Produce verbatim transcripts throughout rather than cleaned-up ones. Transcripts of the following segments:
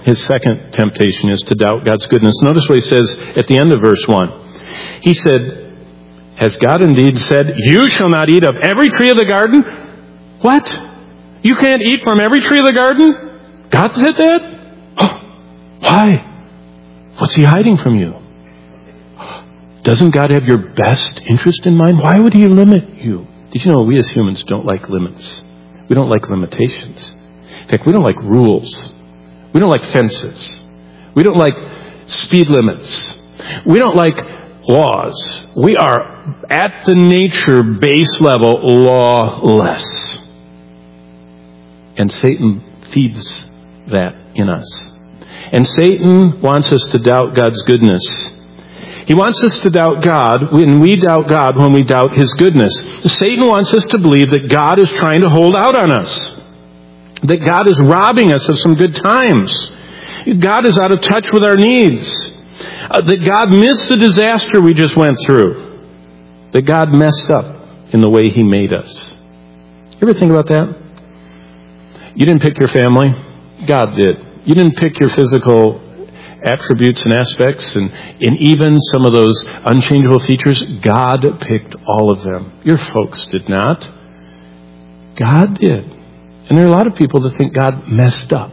his second temptation is to doubt God's goodness. Notice what he says at the end of verse one. He said, has God indeed said, you shall not eat of every tree of the garden? What? You can't eat from every tree of the garden? God said that? Oh, why? What's he hiding from you? Doesn't God have your best interest in mind? Why would he limit you? Did you know we as humans don't like limits? We don't like limitations. In fact, we don't like rules. We don't like fences. We don't like speed limits. We don't like laws. We are at the nature base level lawless. And Satan feeds that in us. And Satan wants us to doubt God's goodness. He wants us to doubt God when we doubt God, when we doubt his goodness. Satan wants us to believe that God is trying to hold out on us. That God is robbing us of some good times. God is out of touch with our needs. Uh, that God missed the disaster we just went through. That God messed up in the way he made us. You ever think about that? You didn't pick your family. God did. You didn't pick your physical attributes and aspects and, and even some of those unchangeable features. God picked all of them. Your folks did not. God did. And there are a lot of people that think God messed up.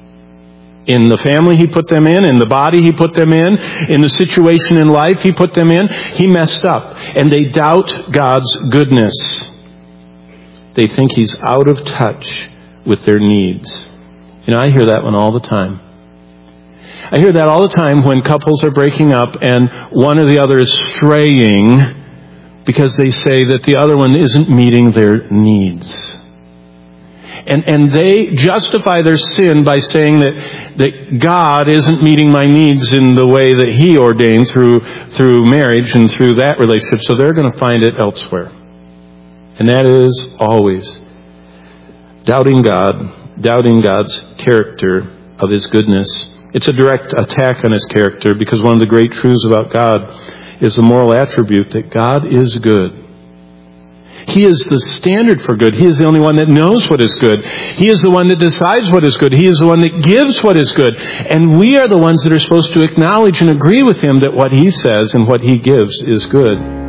In the family he put them in, in the body he put them in, in the situation in life he put them in, he messed up. And they doubt God's goodness. They think he's out of touch with their needs. You know, I hear that one all the time. I hear that all the time when couples are breaking up and one or the other is straying because they say that the other one isn't meeting their needs. And and they justify their sin by saying that, that God isn't meeting my needs in the way that he ordained through through marriage and through that relationship, so they're going to find it elsewhere. And that is always doubting God, doubting God's character of his goodness. It's a direct attack on his character, because one of the great truths about God is the moral attribute that God is good. He is the standard for good. He is the only one that knows what is good. He is the one that decides what is good. He is the one that gives what is good. And we are the ones that are supposed to acknowledge and agree with him that what he says and what he gives is good.